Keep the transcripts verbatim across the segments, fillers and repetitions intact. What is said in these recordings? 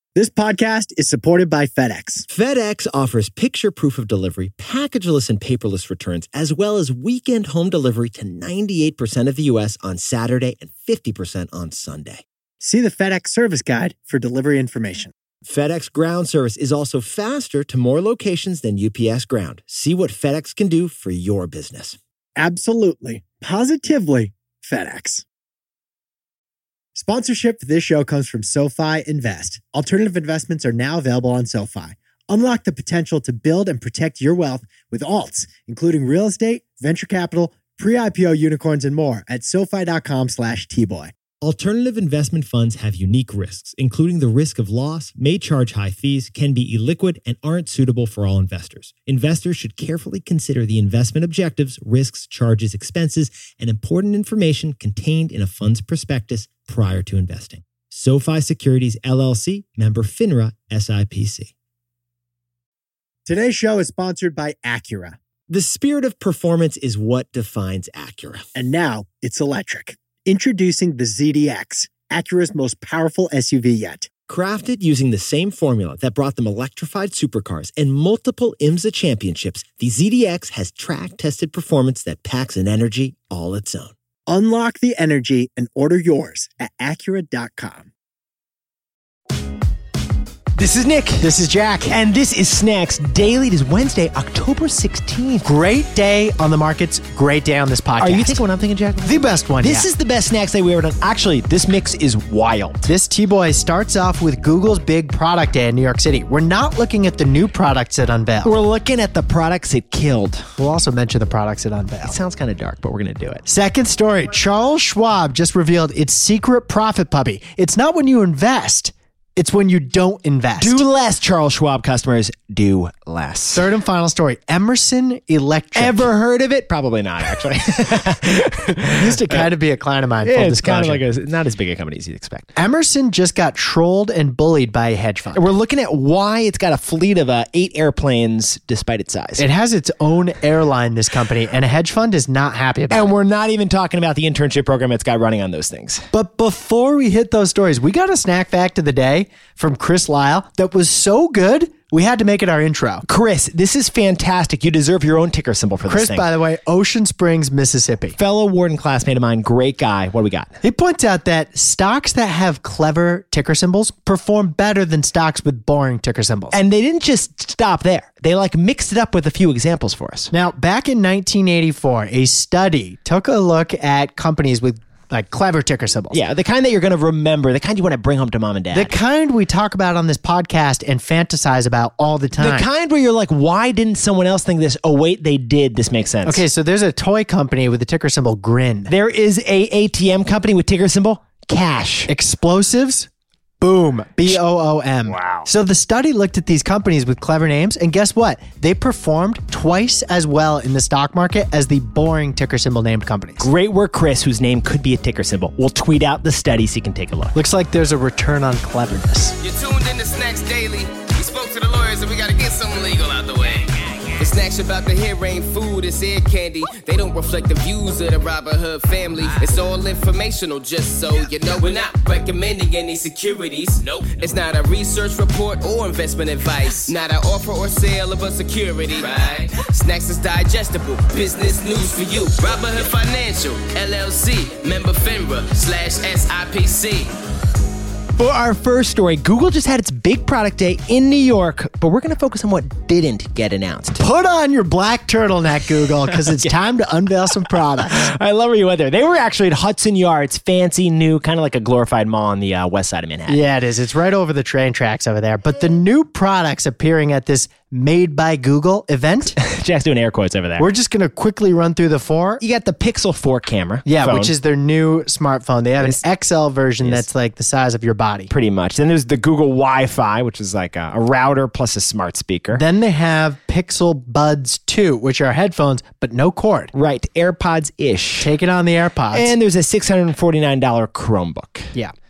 This podcast is supported by FedEx. FedEx offers picture proof of delivery, packageless and paperless returns, as well as weekend home delivery to ninety-eight percent of the U S on Saturday and fifty percent on Sunday. See the FedEx service guide for delivery information. FedEx Ground service is also faster to more locations than U P S Ground. See what FedEx can do for your business. Absolutely, positively FedEx. Sponsorship for this show comes from SoFi Invest. Alternative investments are now available on SoFi. Unlock the potential to build and protect your wealth with alts, including real estate, venture capital, pre-I P O unicorns, and more at SoFi.com slash T-Boy. Alternative investment funds have unique risks, including the risk of loss, may charge high fees, can be illiquid, and aren't suitable for all investors. Investors should carefully consider the investment objectives, risks, charges, expenses, and important information contained in a fund's prospectus prior to investing. SoFi Securities, L L C, member FINRA, S I P C. Today's show is sponsored by Acura. The spirit of performance is what defines Acura. And now it's electric. Introducing the Z D X, Acura's most powerful S U V yet. Crafted using the same formula that brought them electrified supercars and multiple IMSA championships, the Z D X has track-tested performance that packs an energy all its own. Unlock the energy and order yours at Acura dot com. This is Nick. This is Jack. And this is Snacks Daily. It is Wednesday, October sixteenth. Great day on the markets. Great day on this podcast. Are you thinking what I'm thinking, Jack? The best one, This yeah. is the best Snacks Day we ever done. Actually, this mix is wild. This T-Boy starts off with Google's big product day in New York City. We're not looking at the new products it unveiled. We're looking at the products it killed. We'll also mention the products it unveiled. It sounds kind of dark, but we're going to do it. Second story, Charles Schwab just revealed its secret profit puppy. It's not when you invest. It's when you don't invest. Do less, Charles Schwab customers. Do less. Third and final story, Emerson Electric. Ever heard of it? Probably not, actually. Used to kind of be a client of mine. Yeah, full it's kind of disclosure. like a, not as big a company as you'd expect. Emerson just got trolled and bullied by a hedge fund. We're looking at why it's got a fleet of uh, eight airplanes despite its size. It has its own airline, this company, and a hedge fund is not happy about and it. we're not even talking about the internship program it's got running on those things. But before we hit those stories, we got a snack fact of the day from Chris Lyle that was so good, we had to make it our intro. Chris, this is fantastic. You deserve your own ticker symbol for this Chris, thing. by the way, Ocean Springs, Mississippi. Fellow Warden classmate of mine, great guy. What do we got? He points out that stocks that have clever ticker symbols perform better than stocks with boring ticker symbols. And they didn't just stop there. They like mixed it up with a few examples for us. Now, back in nineteen eighty-four, a study took a look at companies with like clever ticker symbols. Yeah, the kind that you're going to remember, the kind you want to bring home to mom and dad. The kind we talk about on this podcast and fantasize about all the time. The kind where you're like, why didn't someone else think this? Oh, wait, they did. This makes sense. Okay, so there's a toy company with the ticker symbol GRIN. There is a A T M company with ticker symbol Cash. Explosives? Boom. B O O M. Wow. So the study looked at these companies with clever names, and guess what? They performed twice as well in the stock market as the boring ticker symbol named companies. Great work, Chris, whose name could be a ticker symbol. We'll tweet out the study so you can take a look. Looks like there's a return on cleverness. You're tuned in to Snacks Daily. We spoke to the lawyers and we gotta get something legal out the way. The snacks about to hear ain't food, it's ear candy. They don't reflect the views of the Robin Hood family. It's all informational, just so you know. We're not recommending any securities. Nope. It's not a research report or investment advice. Not an offer or sale of a security. Right. Snacks is digestible. Business news for you. Robin Hood Financial, L L C, member FINRA, slash S I P C. For our first story, Google just had its big product day in New York, but we're going to focus on what didn't get announced. Put on your black turtleneck, Google, because it's yeah. time to unveil some products. I love where you went there. They were actually at Hudson Yards, fancy, new, kind of like a glorified mall on the uh, west side of Manhattan. Yeah, it is. It's right over the train tracks over there. But the new products appearing at this Made by Google event. Jack's doing air quotes over there. We're just going to quickly run through the four. You got the Pixel four camera. Yeah, phone. which is their new smartphone. They have an X L version yes. that's like the size of your body. Pretty much. Then there's the Google Wi-Fi, which is like a, a router plus a smart speaker. Then they have Pixel Buds two, which are headphones, but no cord. Right. AirPods-ish. Take it on the AirPods. And there's a six hundred forty-nine dollars Chromebook. Yeah.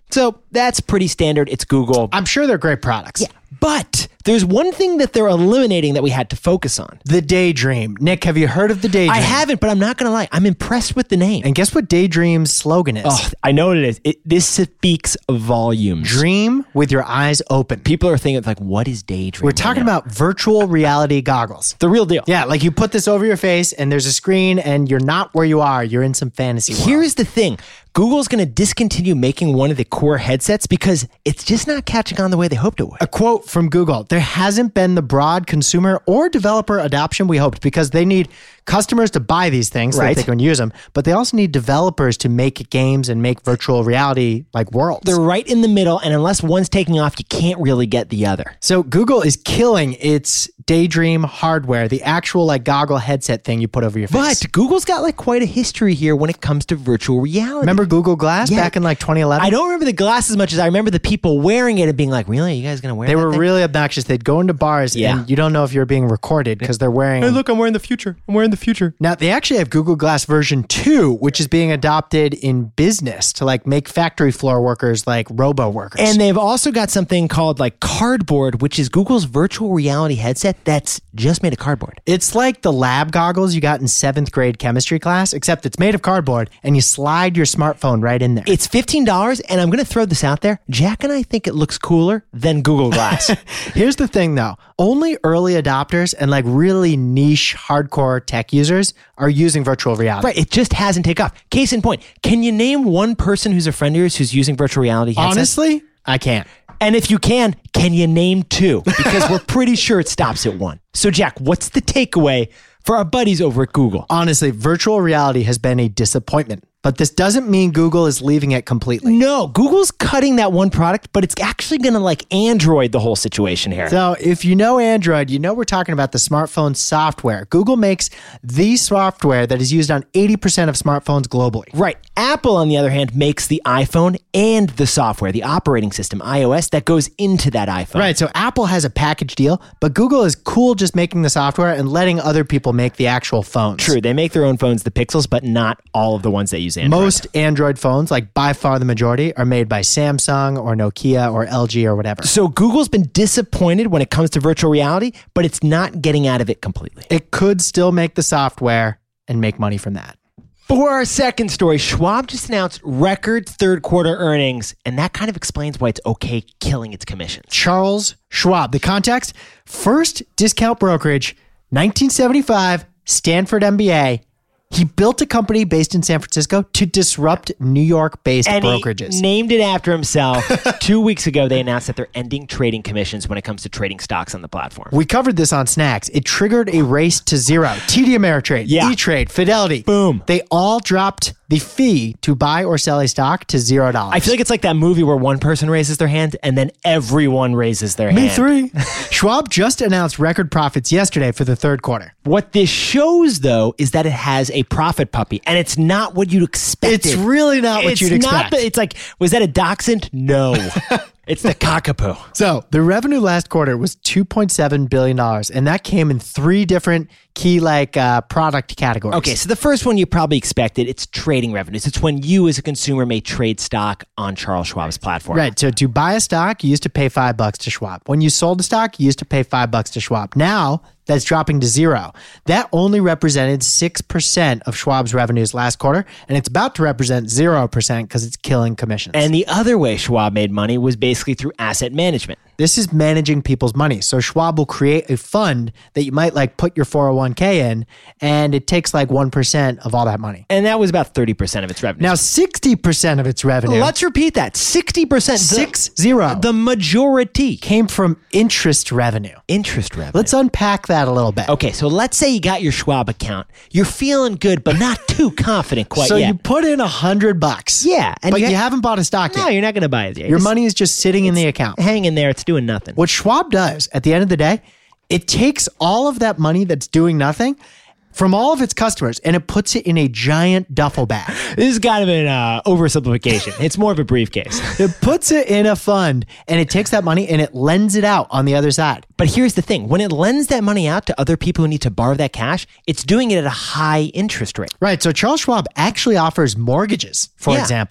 So that's pretty standard. It's Google. I'm sure they're great products. Yeah. But there's one thing that they're eliminating that we had to focus on. The Daydream. Nick, have you heard of the Daydream? I haven't, but I'm not going to lie. I'm impressed with the name. And guess what Daydream's slogan is? Oh, I know what it is. It, this speaks volumes. Dream with your eyes open. People are thinking, like, what is Daydream? We're talking right about virtual reality goggles. The real deal. Yeah, like you put this over your face and there's a screen and you're not where you are. You're in some fantasy world. Here's the thing. Google's going to discontinue making one of the core headsets because it's just not catching on the way they hoped it would. A quote from Google, there hasn't been the broad consumer or developer adoption we hoped because they need customers to buy these things so Right. that they can use them, but they also need developers to make games and make virtual reality like worlds. They're right in the middle, and unless one's taking off, you can't really get the other. So Google is killing its Daydream hardware, the actual like goggle headset thing you put over your face. But Google's got like quite a history here when it comes to virtual reality. Remember Google Glass Yeah. back in like twenty eleven? I don't remember the glass as much as I remember the people wearing it and being like, really? You guys going to wear They that were thing? really obnoxious. They'd go into bars Yeah. and you don't know if you're being recorded because they're wearing... I'm wearing the future. I'm wearing the future. Now, they actually have Google Glass version two, which is being adopted in business to like make factory floor workers like robo workers. And they've also got something called like Cardboard, which is Google's virtual reality headset that's just made of cardboard. it's like the lab goggles you got in seventh grade chemistry class, except it's made of cardboard and you slide your smartphone right in there. It's fifteen dollars, and I'm going to throw this out there. Jack and I think it looks cooler than Google Glass. Here's the thing though. Only early adopters and like really niche hardcore tech users are using virtual reality. Right, it just hasn't taken off. Case in point, can you name one person who's a friend of yours who's using virtual reality headsets? Honestly, I can't. And if you can, can you name two? Because we're pretty sure it stops at one. So Jack, what's the takeaway for our buddies over at Google? Honestly, virtual reality has been a disappointment, but this doesn't mean Google is leaving it completely. No, Google's cutting that one product, but it's actually going to like Android the whole situation here. So if you know Android, you know we're talking about the smartphone software. Google makes the software that is used on eighty percent of smartphones globally. Right. Apple, on the other hand, makes the iPhone and the software, the operating system, iOS, that goes into that iPhone. Right, so Apple has a package deal, but Google is cool just making the software and letting other people make the actual phones. True. They make their own phones, the Pixels, but not all of the ones that use Android. Most Android phones, like by far the majority, are made by Samsung or Nokia or L G or whatever. So Google's been disappointed when it comes to virtual reality, but it's not getting out of it completely. It could still make the software and make money from that. For our second story, Schwab just announced record third quarter earnings, and that kind of explains why it's okay killing its commissions. Charles Schwab. The context, first discount brokerage, nineteen seventy-five, Stanford M B A. He built a company based in San Francisco to disrupt New York-based And brokerages. he named it after himself. Two weeks ago, they announced that they're ending trading commissions when it comes to trading stocks on the platform. We covered this on Snacks. It triggered a race to zero. T D Ameritrade, Yeah. E-Trade, Fidelity. Boom. They all dropped the fee to buy or sell a stock to zero dollars. I feel like it's like that movie where one person raises their hand and then everyone raises their Me hand. three. Schwab just announced record profits yesterday for the third quarter. What this shows, though, is that it has a profit puppy, and it's not what you'd expect. It's really not what it's you'd not expect. The, it's like, was that a dachshund? No. It's the cockapoo. So the revenue last quarter was two point seven billion dollars, and that came in three different key like uh, product categories. Okay, so the first one you probably expected, it's trading revenues. It's when you as a consumer may trade stock on Charles Schwab's platform. Right. So to buy a stock, you used to pay five bucks to Schwab. When you sold a stock, you used to pay five bucks to Schwab. Now that's dropping to zero. That only represented six percent of Schwab's revenues last quarter, and it's about to represent zero percent because it's killing commissions. And the other way Schwab made money was basically through asset management. This is managing people's money. So Schwab will create a fund that you might like put your four oh one k in, and it takes like one percent of all that money. And that was about thirty percent of its revenue. Now sixty percent of its revenue, let's repeat that. sixty percent. six zero, The majority came from interest revenue. interest revenue. Let's unpack that a little bit. Okay, so let's say you got your Schwab account. You're feeling good, but not too confident quite So yet. you put in a hundred bucks. Yeah, and but you you, ha- haven't bought a stock no, yet. you're not going to buy it. Your money is just sitting in the account. hang in there. It's doing nothing. What Schwab does at the end of the day, it takes all of that money that's doing nothing from all of its customers and it puts it in a giant duffel bag. This is kind of an uh, oversimplification. It's more of a briefcase. It puts it in a fund and it takes that money and it lends it out on the other side. But here's the thing. When it lends that money out to other people who need to borrow that cash, it's doing it at a high interest rate. Right. So Charles Schwab actually offers mortgages, for Yeah. example.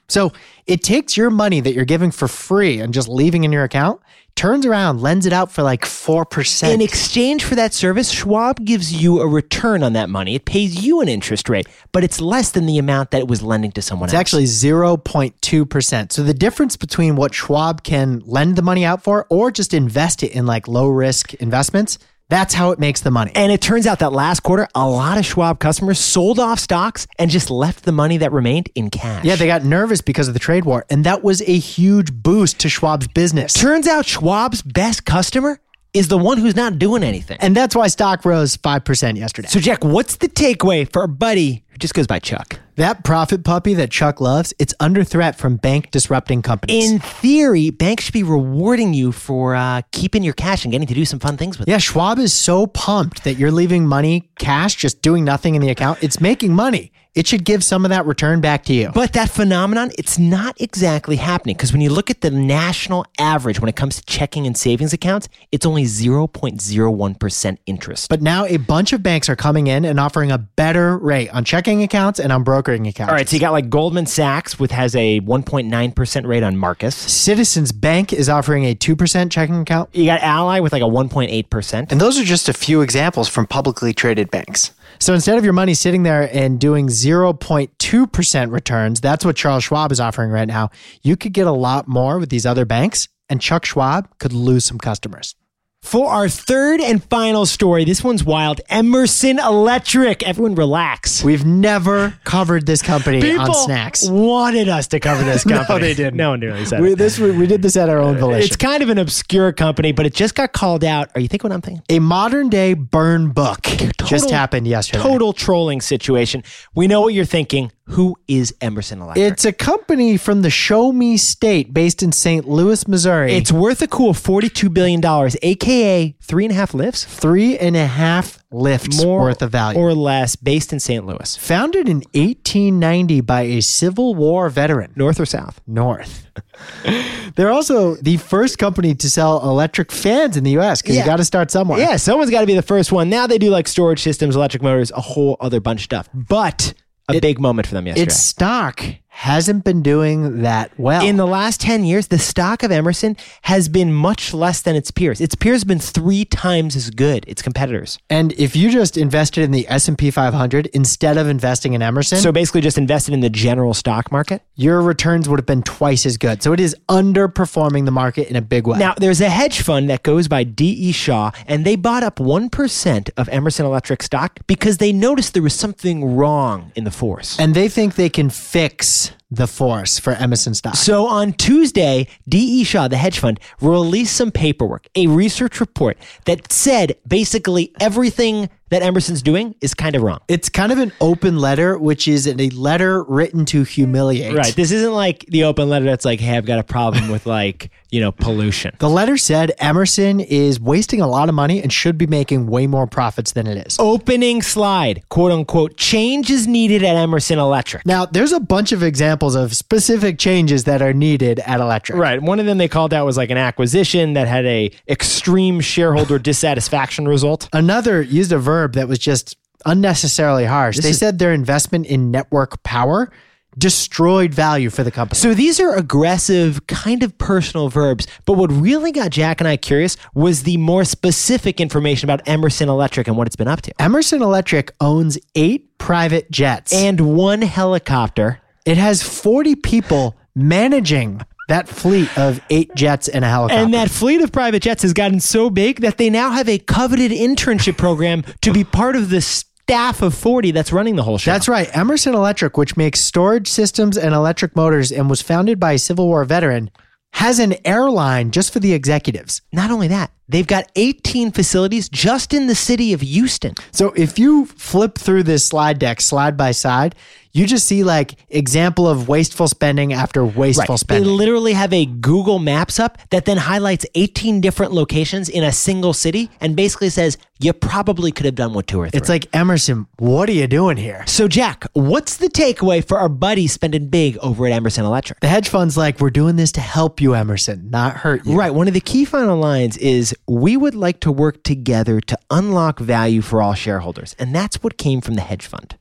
So it takes your money that you're giving for free and just leaving in your account, turns around, lends it out for like four percent. In exchange for that service, Schwab gives you a return on that money. It pays you an interest rate, but it's less than the amount that it was lending to someone It's else. actually zero point two percent. So the difference between what Schwab can lend the money out for or just invest it in like low risk investments, that's how it makes the money. And it turns out that last quarter, a lot of Schwab customers sold off stocks and just left the money that remained in cash. Yeah, they got nervous because of the trade war, and that was a huge boost to Schwab's business. Turns out Schwab's best customer is the one who's not doing anything. And that's why stock rose five percent yesterday. So, Jack, what's the takeaway for our buddy who just goes by Chuck? That profit puppy that Chuck loves, it's under threat from bank disrupting companies. In theory, banks should be rewarding you for uh, keeping your cash and getting to do some fun things with it. Yeah, Schwab is so pumped that you're leaving money, cash, just doing nothing in the account. It's making money. It should give some of that return back to you. But that phenomenon, it's not exactly happening because when you look at the national average when it comes to checking and savings accounts, it's only zero point zero one percent interest. But now a bunch of banks are coming in and offering a better rate on checking accounts and on brokering accounts. All right, so you got like Goldman Sachs, which has a one point nine percent rate on Marcus. Citizens Bank is offering a two percent checking account. You got Ally with like a one point eight percent. And those are just a few examples from publicly traded banks. So instead of your money sitting there and doing zero point two percent returns, that's what Charles Schwab is offering right now. You could get a lot more with these other banks, and Chuck Schwab could lose some customers. For our third and final story, this one's wild. Emerson Electric. Everyone relax. We've never covered this company People on Snacks. wanted us to cover this company. No, they didn't. No one really said We, it. this, we, we did this at our own volition. It's kind of an obscure company, but it just got called out. Are you thinking what I'm thinking? a modern day burn book just happened yesterday. Total trolling situation. We know what you're thinking. Who is Emerson Electric? It's a company from the Show Me State based in Saint Louis, Missouri. It's worth a cool forty-two billion dollars, a k a three and a half lifts. three and a half lifts More worth of value. or less, based in Saint Louis. Founded in eighteen ninety by a Civil War veteran. North or south? North. They're also the first company to sell electric fans in the U S because Yeah. you got to start somewhere. Yeah, someone's got to be the first one. Now they do like storage systems, electric motors, a whole other bunch of stuff. But a It- big moment for them yesterday. Its stock hasn't been doing that well. In the last ten years, the stock of Emerson has been much less than its peers. Its peers have been three times as good, its competitors. and if you just invested in the S and P five hundred instead of investing in Emerson, So basically just invested in the general stock market. your returns would have been twice as good. So it is underperforming the market in a big way. Now, there's a hedge fund that goes by D E. Shaw, and they bought up one percent of Emerson Electric stock because they noticed there was something wrong in the force. and they think they can fix the force for Emerson stock. So on Tuesday, D E. Shaw, the hedge fund, released some paperwork, a research report that said basically everything that Emerson's doing is kind of wrong. It's kind of an open letter, which is a letter written to humiliate. Right. This isn't like the open letter that's like, hey, I've got a problem with like, you know, pollution. The letter said Emerson is wasting a lot of money and should be making way more profits than it is. Opening slide, quote unquote, change is needed at Emerson Electric. Now, there's a bunch of examples of specific changes that are needed at Electric. Right. One of them they called out was like an acquisition that had a extreme shareholder dissatisfaction result. Another used a verb that was just unnecessarily harsh. They is- said their investment in network power destroyed value for the company. So these are aggressive, kind of personal verbs. But what really got Jack and I curious was the more specific information about Emerson Electric and what it's been up to. Emerson Electric owns eight private jets. And one helicopter. it has forty people managing that fleet of eight jets and a helicopter. And that fleet of private jets has gotten so big that they now have a coveted internship program to be part of the staff of forty that's running the whole show. That's right. Emerson Electric, which makes storage systems and electric motors and was founded by a Civil War veteran, has an airline just for the executives. Not only that, they've got eighteen facilities just in the city of Houston. So if you flip through this slide deck slide by side, you just see like example of wasteful spending after wasteful They spending. literally have a Google Maps up that then highlights eighteen different locations in a single city and basically says, you probably could have done with two or three. It's like, Emerson, what are you doing here? So Jack, what's the takeaway for our buddies spending big over at Emerson Electric? The hedge fund's like, we're doing this to help you, Emerson, not hurt you. Right. One of the key final lines is, we would like to work together to unlock value for all shareholders. And that's what came from the hedge fund.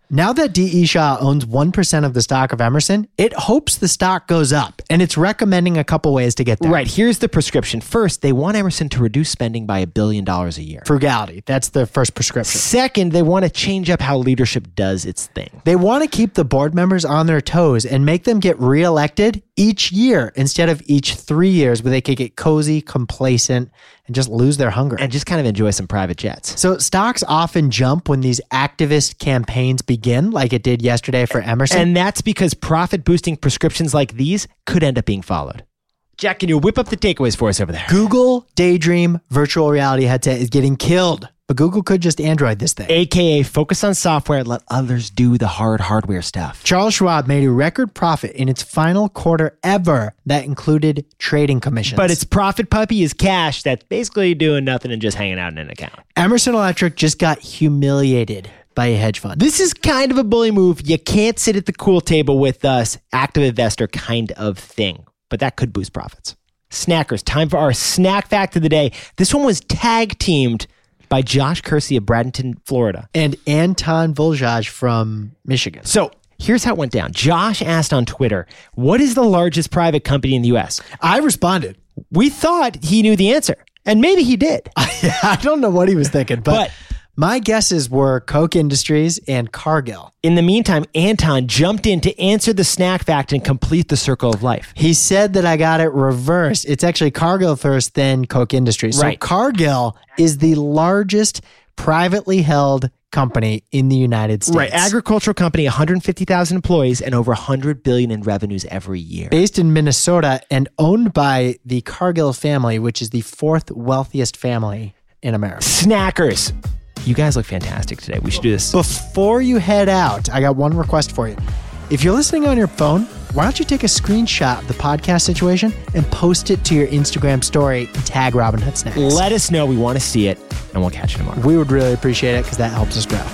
Now that D E. Shaw owns one percent of the stock of Emerson, it hopes the stock goes up, and it's recommending a couple ways to get there. Right. Here's the prescription. First, they want Emerson to reduce spending by a billion dollars a year. Frugality. That's the first prescription. Second, they want to change up how leadership does its thing. They want to keep the board members on their toes and make them get reelected each year instead of each three years where they could get cozy, complacent, and just lose their hunger. And just kind of enjoy some private jets. So stocks often jump when these activist campaigns begin, like it did yesterday for Emerson. And that's because profit-boosting prescriptions like these could end up being followed. Jack, can you whip up the takeaways for us over there? Google Daydream virtual reality headset is getting killed, but Google could just Android this thing. A K A focus on software and let others do the hard hardware stuff. Charles Schwab made a record profit in its final quarter ever that included trading commissions. But its profit puppy is cash that's basically doing nothing and just hanging out in an account. Emerson Electric just got humiliated by a hedge fund. This is kind of a bully move. You can't sit at the cool table with us, active investor kind of thing. But that could boost profits. Snackers, time for our snack fact of the day. This one was tag teamed by Josh Kersey of Bradenton, Florida. And Anton Voljaj from Michigan. So here's how it went down. Josh asked on Twitter, what is the largest private company in the U S? I responded. We thought he knew the answer. And maybe he did. I don't know what he was thinking, but, but my guesses were Koch Industries and Cargill. In the meantime, Anton jumped in to answer the snack fact and complete the circle of life. He said that I got it reversed. It's actually Cargill first, then Koch Industries. Right. So Cargill is the largest privately held company in the United States. Right. Agricultural company, one hundred fifty thousand employees and over one hundred billion dollars in revenues every year. Based in Minnesota and owned by the Cargill family, which is the fourth wealthiest family in America. Snackers. You guys look fantastic today. We should do this. Before you head out, I got one request for you. If you're listening on your phone, why don't you take a screenshot of the podcast situation and post it to your Instagram story and tag Robinhood Snacks? Let us know. We want to see it, and we'll catch you tomorrow. We would really appreciate it because that helps us grow.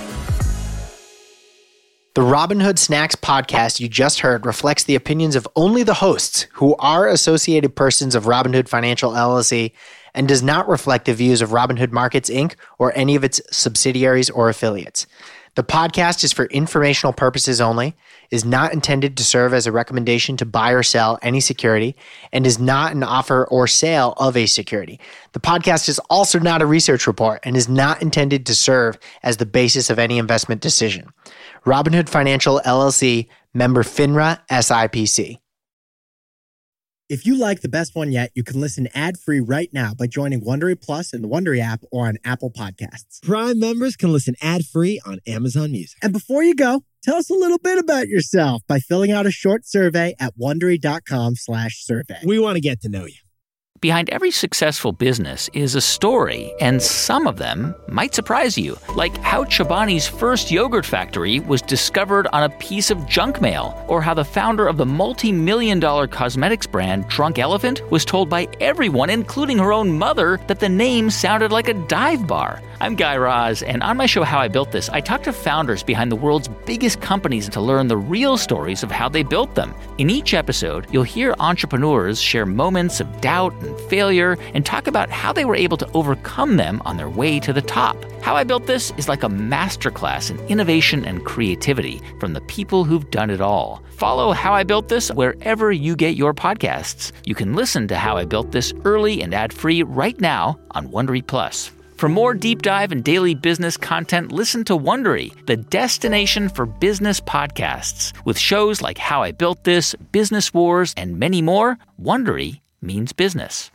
The Robinhood Snacks podcast you just heard reflects the opinions of only the hosts, who are associated persons of Robinhood Financial L L C, and does not reflect the views of Robinhood Markets, Incorporated or any of its subsidiaries or affiliates. The podcast is for informational purposes only, is not intended to serve as a recommendation to buy or sell any security, and is not an offer or sale of a security. The podcast is also not a research report and is not intended to serve as the basis of any investment decision. Robinhood Financial L L C, member FINRA S I P C. If you like The Best One Yet, you can listen ad-free right now by joining Wondery Plus in the Wondery app or on Apple Podcasts. Prime members can listen ad-free on Amazon Music. And before you go, tell us a little bit about yourself by filling out a short survey at Wondery.com slash survey. We want to get to know you. Behind every successful business is a story, and some of them might surprise you. Like how Chobani's first yogurt factory was discovered on a piece of junk mail, or how the founder of the multi-million dollar cosmetics brand Drunk Elephant was told by everyone, including her own mother, that the name sounded like a dive bar. I'm Guy Raz, and on my show How I Built This, I talk to founders behind the world's biggest companies to learn the real stories of how they built them. In each episode, you'll hear entrepreneurs share moments of doubt and failure and talk about how they were able to overcome them on their way to the top. How I Built This is like a masterclass in innovation and creativity from the people who've done it all. Follow How I Built This wherever you get your podcasts. You can listen to How I Built This early and ad-free right now on Wondery Plus. For more deep dive and daily business content, listen to Wondery, the destination for business podcasts. With shows like How I Built This, Business Wars, and many more, Wondery means business.